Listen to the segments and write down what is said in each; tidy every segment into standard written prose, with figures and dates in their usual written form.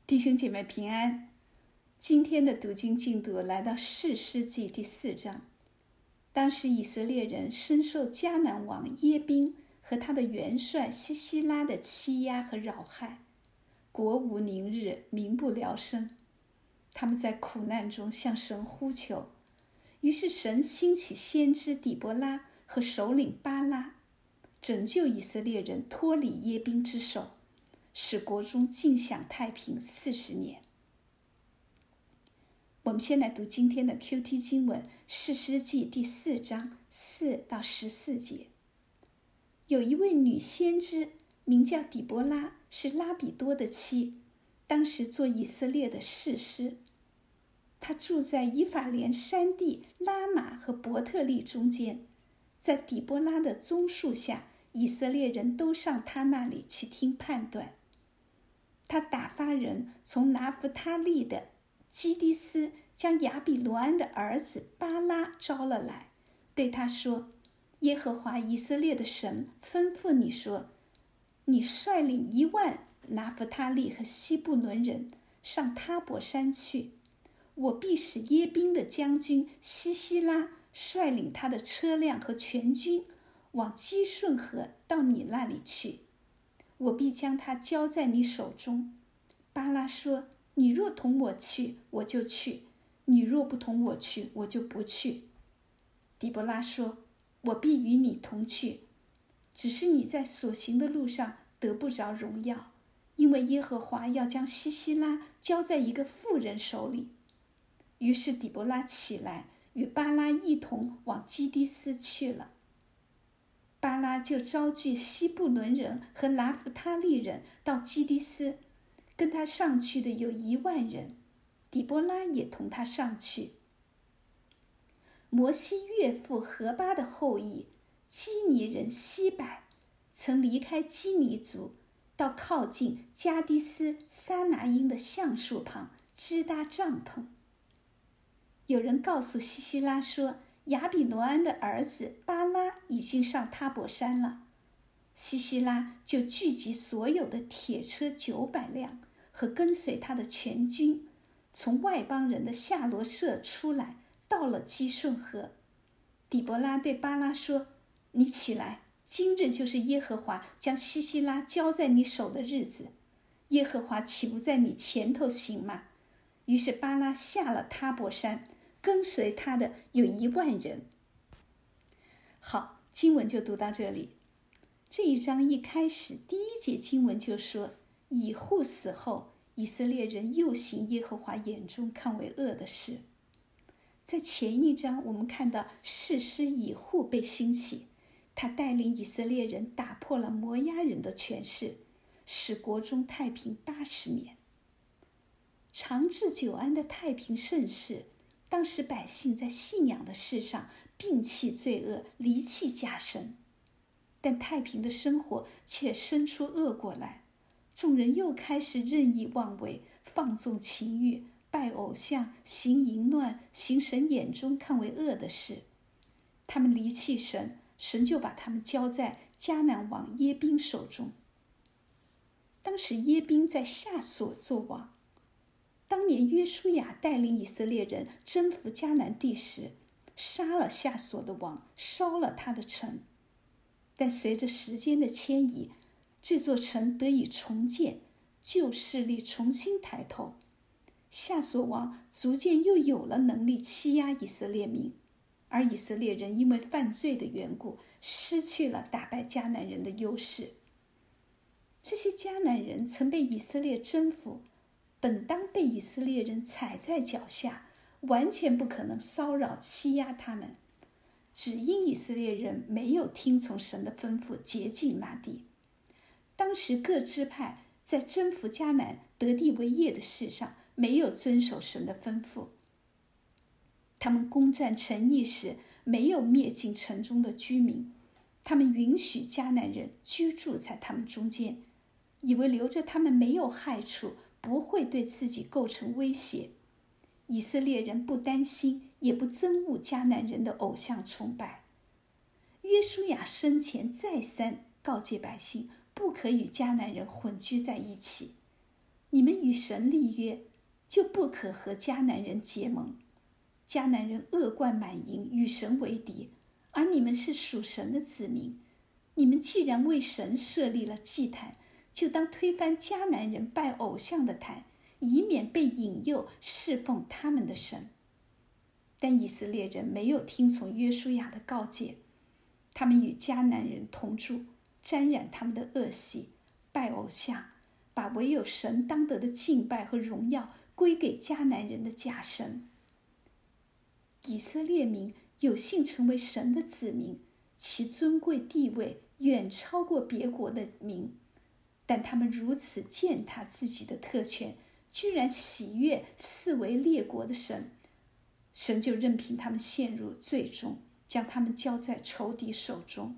弟兄姐妹平安，今天的读经进度来到士师记第4章。当时以色列人深受迦南王耶宾和他的元帅西西拉的欺压和扰害，国无宁日，民不聊生。他们在苦难中向神呼求，于是神兴起先知底波拉和首领巴拉，拯救以色列人脱离耶宾之手，使国中尽享太平40年。我们先来读今天的 QT 经文，士师记第4章4到14节。有一位女先知，名叫底波拉，是拉比多的妻，当时做以色列的士师。她住在以法莲山地拉玛和伯特利中间，在底波拉的棕树下，以色列人都上她那里去听判断。他打发人从拿弗他利的基迪斯将亚比罗安的儿子巴拉招了来，对他说：耶和华以色列的神吩咐你说，你率领10000拿弗他利和西布伦人上他伯山去，我必使耶宾的将军西西拉率领他的车辆和全军往基顺河到你那里去，我必将他交在你手中。巴拉说：你若同我去，我就去；你若不同我去，我就不去。底波拉说：我必与你同去，只是你在所行的路上得不着荣耀，因为耶和华要将西西拉交在一个妇人手里。于是底波拉起来，与巴拉一同往基迪斯去了。巴拉就招聚西布伦人和拿弗他利人到基迪斯，跟他上去的有10000人，底波拉也同他上去。摩西岳父何巴的后裔基尼人西百，曾离开基尼族，到靠近加迪斯撒拿因的橡树旁支搭帐篷。有人告诉西西拉说，亚比罗安的儿子巴拉已经上他伯山了。西西拉就聚集所有的铁车900辆和跟随他的全军，从外邦人的夏罗舍出来，到了基顺河。底波拉对巴拉说：你起来，今日就是耶和华将西西拉交在你手的日子，耶和华岂不在你前头行吗？于是巴拉下了他伯山，跟随他的有10000人。好，经文就读到这里。这一章一开始，第1节经文就说，以户死后，以色列人又行耶和华眼中看为恶的事。在前一章，我们看到士师以户被兴起，他带领以色列人打破了摩押人的权势，使国中太平80年。长治久安的太平盛世，当时百姓在信仰的事上摒弃罪恶，离弃假神。但太平的生活却生出恶果来，众人又开始任意妄为，放纵情欲，拜偶像，行淫乱，行神眼中看为恶的事。他们离弃神，神就把他们交在迦南王耶宾手中。当时耶宾在夏所做王。当年约书亚带领以色列人征服迦南地时，杀了夏所的王，烧了他的城。但随着时间的迁移，这座城得以重建，旧势力重新抬头，夏所王逐渐又有了能力欺压以色列民，而以色列人因为犯罪的缘故，失去了打败迦南人的优势。这些迦南人曾被以色列征服，本当被以色列人踩在脚下，完全不可能骚扰欺压他们。只因以色列人没有听从神的吩咐，洁净那地。当时各支派在征服迦南得地为业的事上，没有遵守神的吩咐。他们攻占城邑时，没有灭尽城中的居民，他们允许迦南人居住在他们中间，以为留着他们没有害处，不会对自己构成威胁。以色列人不担心，也不憎恶迦南人的偶像崇拜。约书亚生前再三告诫百姓，不可与迦南人混居在一起。 你们与神立约，就不可和迦南人结盟。迦南人恶贯满盈，与神为敌，而你们是属神的子民。你们既然为神设立了祭坛，就当推翻迦南人拜偶像的坛，以免被引诱侍奉他们的神。但以色列人没有听从约书亚的告诫，他们与迦南人同住，沾染他们的恶习，拜偶像，把唯有神当得的敬拜和荣耀归给迦南人的假神。以色列民有幸成为神的子民，其尊贵地位远超过别国的民，但他们如此践踏自己的特权，居然喜悦四围列国的神，神就任凭他们陷入罪中，将他们交在仇敌手中。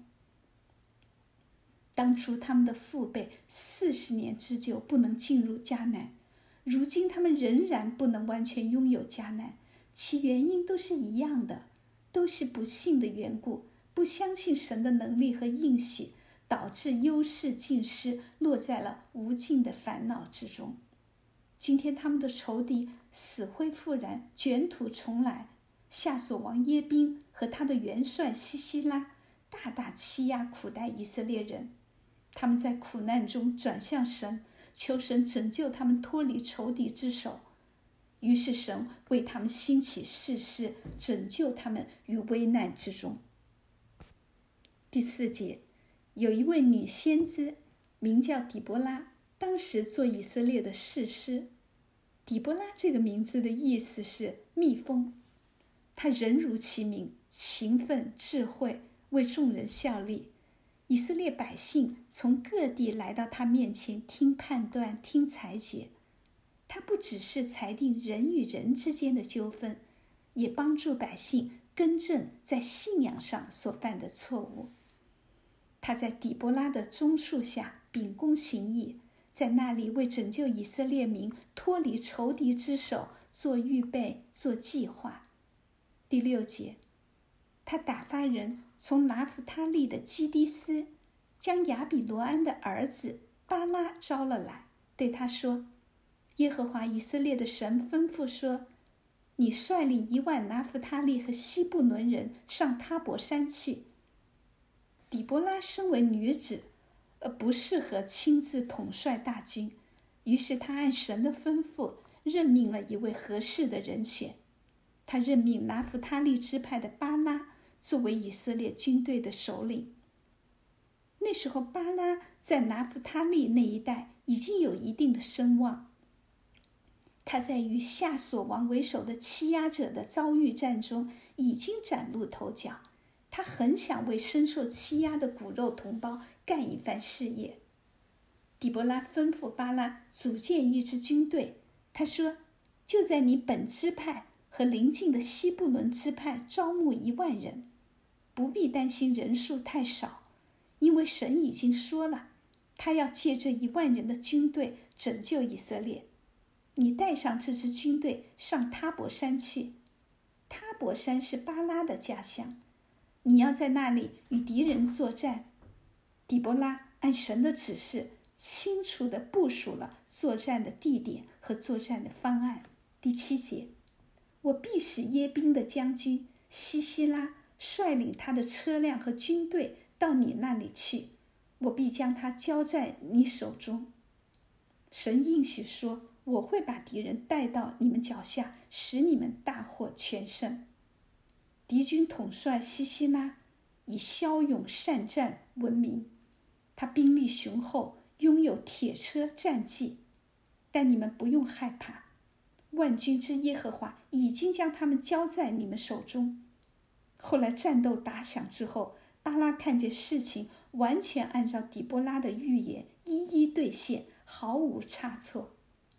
当初他们的父辈40年之久不能进入迦南，如今他们仍然不能完全拥有迦南，其原因都是一样的，都是不信的缘故，不相信神的能力和应许，导致优势尽失，落在了无尽的烦恼之中。今天他们的仇敌死灰复燃，卷土重来，夏所王耶宾和他的元帅西西拉大大欺压苦待以色列人，他们在苦难中转向神，求神拯救他们脱离仇敌之手。于是神为他们兴起士师，拯救他们于危难之中。第4节，有一位女先知，名叫底波拉，当时做以色列的士师。底波拉这个名字的意思是蜜蜂，她人如其名，勤奋智慧，为众人效力。以色列百姓从各地来到她面前，听判断，听裁决。他不只是裁定人与人之间的纠纷，也帮助百姓更正在信仰上所犯的错误。他在底波拉的棕树下秉公行义，在那里为拯救以色列民脱离仇敌之手做预备，做计划。第6节，他打发人从拿弗他利的基低斯，将亚比罗安的儿子巴拉招了来，对他说，耶和华以色列的神吩咐说，你率领1万拿弗他利和西布伦人上他伯山去。底波拉身为女子，不适合亲自统帅大军，于是他按神的吩咐任命了一位合适的人选。他任命拿弗他利支派的巴拉作为以色列军队的首领。那时候巴拉在拿弗他利那一带已经有一定的声望，他在与夏所王为首的欺压者的遭遇战中已经崭露头角，他很想为深受欺压的骨肉同胞干一番事业。底波拉吩咐巴拉组建一支军队，他说，就在你本支派和邻近的西布伦支派招募1万人，不必担心人数太少，因为神已经说了，他要借这1万人的军队拯救以色列。你带上这支军队上他伯山去，他伯山是巴拉的家乡，你要在那里与敌人作战。底波拉按神的指示，清楚地部署了作战的地点和作战的方案。第7节，我必使耶宾的将军西西拉率领他的车辆和军队到你那里去，我必将他交在你手中。神应许说，我会把敌人带到你们脚下，使你们大获全胜。敌军统帅西西拉以骁勇善战闻名，他兵力雄厚，拥有铁车战骑。但你们不用害怕，万军之耶和华已经将他们交在你们手中。后来战斗打响之后，巴拉看见事情完全按照底波拉的预言一一兑现，毫无差错。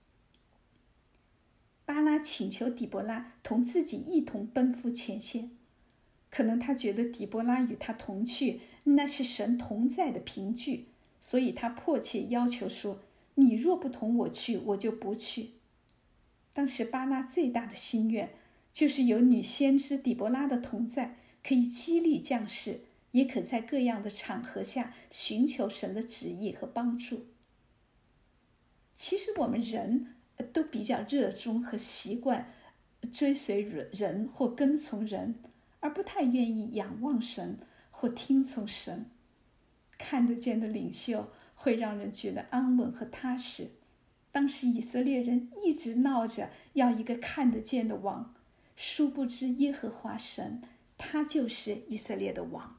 巴拉请求底波拉同自己一同奔赴前线，可能他觉得底波拉与他同去，那是神同在的凭据，所以他迫切要求说，你若不同我去，我就不去。当时巴拉最大的心愿就是有女先知底波拉的同在，可以激励将士，也可在各样的场合下寻求神的旨意和帮助。 其实我们人都比较热衷和习惯追随人或跟从人，而不太愿意仰望神或听从神。看得见的领袖会让人觉得安稳和踏实。当时以色列人一直闹着要一个看得见的王，殊不知耶和华神，他就是以色列的王。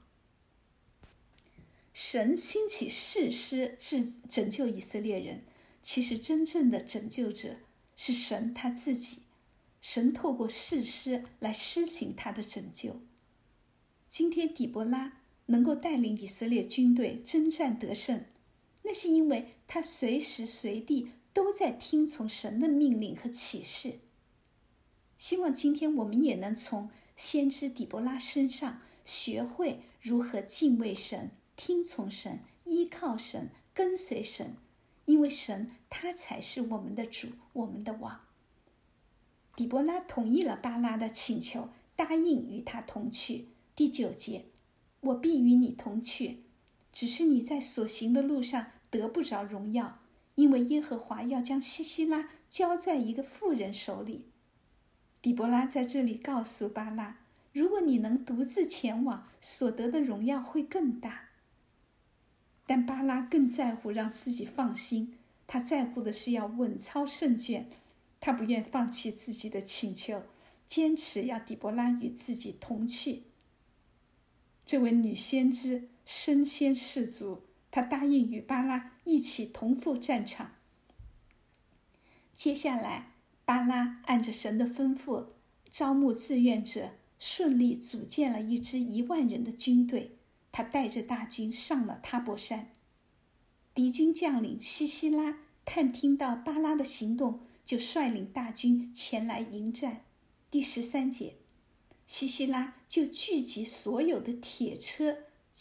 神兴起士师拯救以色列人，其实真正的拯救者是神他自己。神透过士师来施行他的拯救。今天底波拉能够带领以色列军队征战得胜，那是因为他随时随地都在听从神的命令和启示。希望今天我们也能从先知底波拉身上学会如何敬畏神、听从神、依靠神、跟随神，因为神他才是我们的主，我们的王。底波拉同意了巴拉的请求，答应与他同去。第9节，我必与你同去，只是你在所行的路上得不着荣耀，因为耶和华要将西西拉交在一个妇人手里。底波拉在这里告诉巴拉，如果你能独自前往，所得的荣耀会更大。但巴拉更在乎让自己放心，他在乎的是要稳操胜券，他不愿放弃自己的请求，坚持要底波拉与自己同去。这位女先知身先士卒，她答应与巴拉一起同赴战场。接下来，巴拉按着神的吩咐，招募志愿者，顺利组建了一支1万人的军队。他带着大军上了塔伯山。敌军将领西西拉探听到巴拉的行动，就率领大军前来迎战。第13节，西西拉就聚集所有的铁车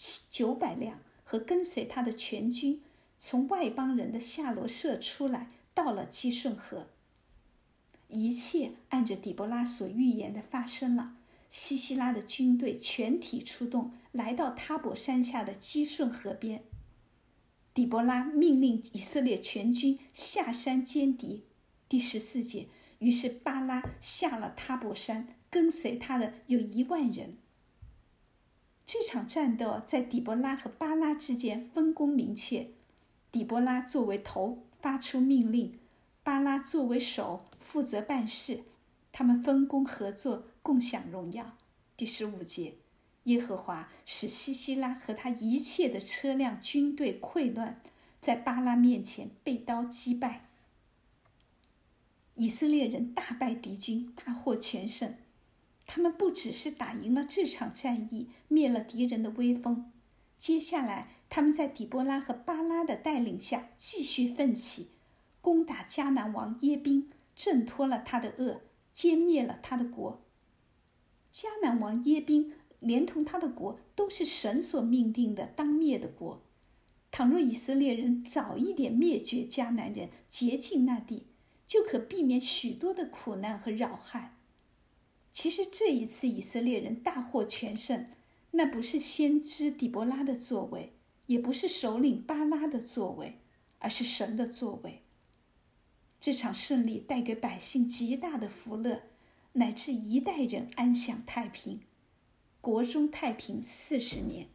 900辆和跟随他的全军，从外邦人的夏罗舍出来，到了基顺河。一切按着底波拉所预言的发生了。西西拉的军队全体出动，来到塔伯山下的基顺河边。底波拉命令以色列全军下山歼敌。第14节，于是巴拉下了塔伯山，跟随他的有1万人。这场战斗在底波拉和巴拉之间分工明确，底波拉作为头发出命令，巴拉作为手负责办事，他们分工合作，共享荣耀。第15节，耶和华使西西拉和他一切的车辆军队溃乱，在巴拉面前被刀击败。以色列人大败敌军，大获全胜。他们不只是打赢了这场战役，灭了敌人的威风，接下来他们在底波拉和巴拉的带领下继续奋起，攻打迦南王耶宾，挣脱了他的恶，歼灭了他的国。迦南王耶宾连同他的国都是神所命定的当灭的国。倘若以色列人早一点灭绝迦南人，洁净那地，就可避免许多的苦难和扰害。其实这一次以色列人大获全胜，那不是先知底波拉的作为，也不是首领巴拉的作为，而是神的作为。这场胜利带给百姓极大的福乐，乃至一代人安享太平，国中太平40年。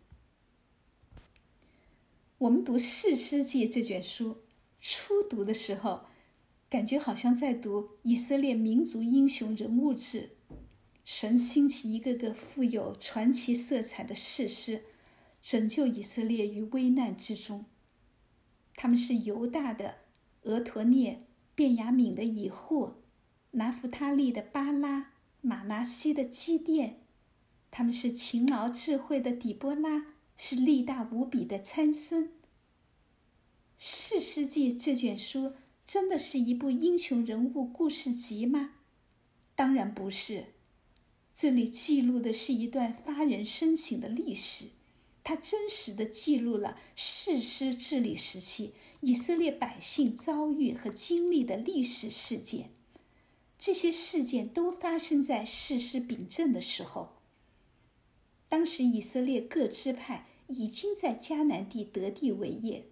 我们读《士师记》这卷书，初读的时候，感觉好像在读以色列民族英雄人物志。神兴起一个个富有传奇色彩的士师，拯救以色列于危难之中。他们是犹大的俄陀涅、便雅悯的以霍、拿弗他利的巴拉、马拿西的基甸。他们是勤劳智慧的底波拉，是力大无比的参孙。士师记这卷书真的是一部英雄人物故事集吗？当然不是。这里记录的是一段发人深省的历史，它真实地记录了士师治理时期以色列百姓遭遇和经历的历史事件。这些事件都发生在士师秉政的时候。当时以色列各支派已经在迦南地得地为业，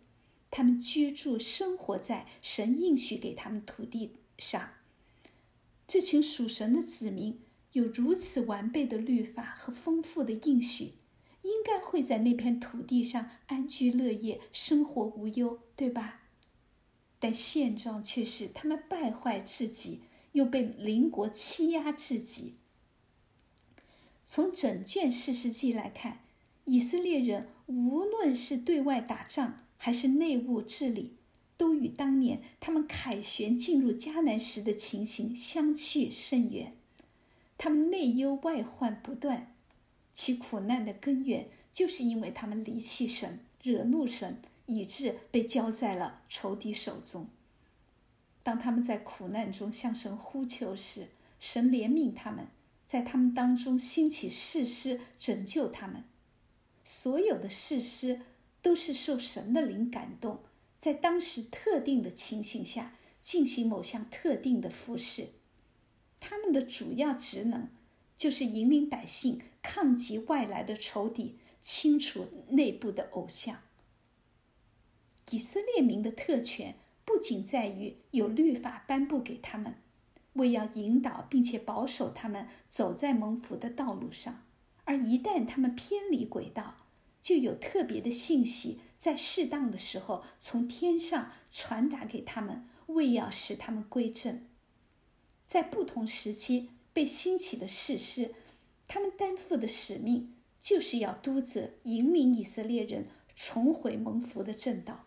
他们居住生活在神应许给他们土地上。这群属神的子民有如此完备的律法和丰富的应许，应该会在那片土地上安居乐业，生活无忧，对吧？但现状却是他们败坏至极，又被邻国欺压至极。从整卷士师记来看，以色列人无论是对外打仗还是内务治理，都与当年他们凯旋进入迦南时的情形相去甚远。他们内忧外患不断，其苦难的根源就是因为他们离弃神，惹怒神，以致被交在了仇敌手中。当他们在苦难中向神呼求时，神怜悯他们，在他们当中兴起士师拯救他们。所有的士师都是受神的灵感动，在当时特定的情形下进行某项特定的服事。他们的主要职能就是引领百姓抗击外来的仇敌，清除内部的偶像。以色列民的特权不仅在于有律法颁布给他们，为要引导并且保守他们走在蒙福的道路上，而一旦他们偏离轨道，就有特别的信息在适当的时候从天上传达给他们，为要使他们归正。在不同时期被兴起的士师，他们担负的使命就是要督责引领以色列人重回蒙福的正道。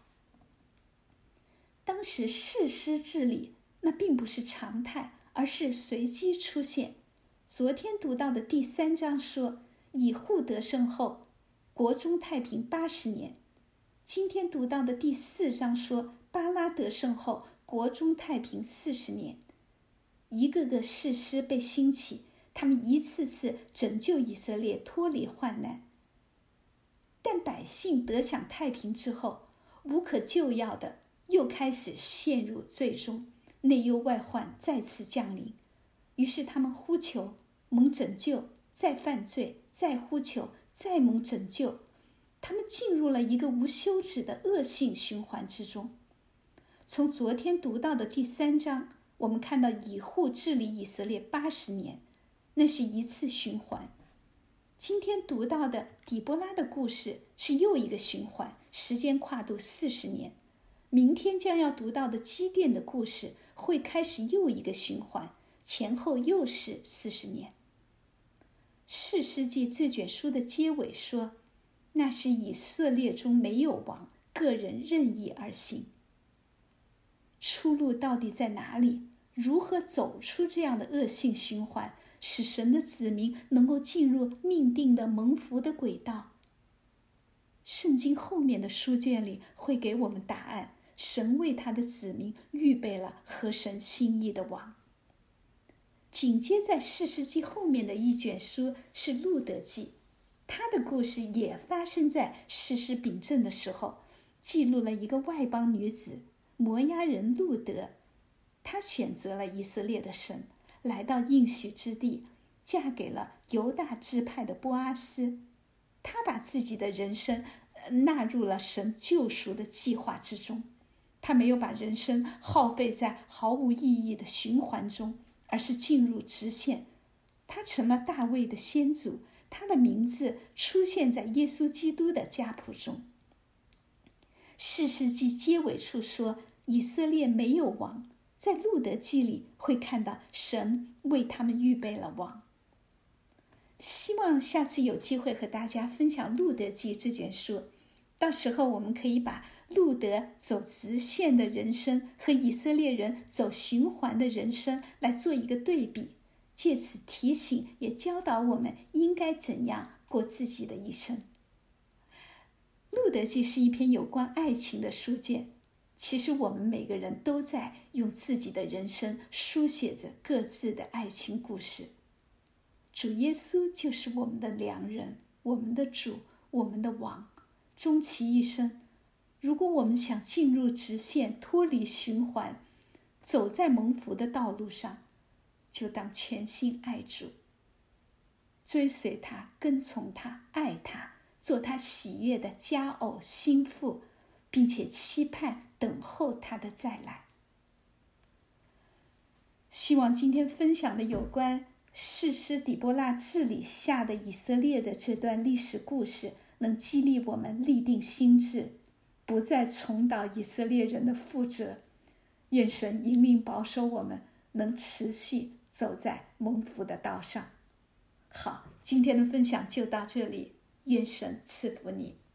当时士师治理那并不是常态，而是随机出现。昨天读到的第3章说，以户得胜后，国中太平80年。今天读到的第4章说，巴拉得胜后，国中太平40年。一个个士师被兴起，他们一次次拯救以色列脱离患难。但百姓得享太平之后，无可救药的又开始陷入罪中，内忧外患再次降临。于是他们呼求，蒙拯救，再犯罪，再呼求，再蒙拯救。他们进入了一个无休止的恶性循环之中。从昨天读到的第3章，我们看到以户治理以色列80年，那是一次循环。今天读到的底波拉的故事是又一个循环，时间跨度40年。明天将要读到的基甸的故事会开始又一个循环，前后又是40年。士师记这卷书的结尾说，那是以色列中没有王，个人任意而行。出路到底在哪里？如何走出这样的恶性循环，使神的子民能够进入命定的蒙福的轨道？圣经后面的书卷里会给我们答案。神为他的子民预备了合神心意的王。紧接在士师记后面的一卷书是路得记，他的故事也发生在士师秉政的时候，记录了一个外邦女子摩押人路得，她选择了以色列的神，来到应许之地，嫁给了犹大支派的波阿斯。她把自己的人生纳入了神救赎的计划之中。他没有把人生耗费在毫无意义的循环中，而是进入直线。他成了大卫的先祖，他的名字出现在耶稣基督的家谱中。士师记结尾处说，以色列没有王，在路得记里会看到神为他们预备了王。希望下次有机会和大家分享路得记这卷书，到时候我们可以把路得走直线的人生和以色列人走循环的人生来做一个对比，借此提醒也教导我们应该怎样过自己的一生。路得记是一篇有关爱情的书卷，其实我们每个人都在用自己的人生书写着各自的爱情故事。主耶稣就是我们的良人，我们的主，我们的王。终其一生，如果我们想进入直线，脱离循环，走在蒙福的道路上，就当全心爱主，追随他，跟从他，爱他，做他喜悦的佳偶心腹， 并且期盼等候他的再来。希望今天分享的有关士师底波拉治理下的以色列的这段历史故事，能激励我们立定心志，不再重蹈以色列人的覆辙。愿神引领保守我们，能持续走在蒙福的道上。好，今天的分享就到这里，愿神赐福你。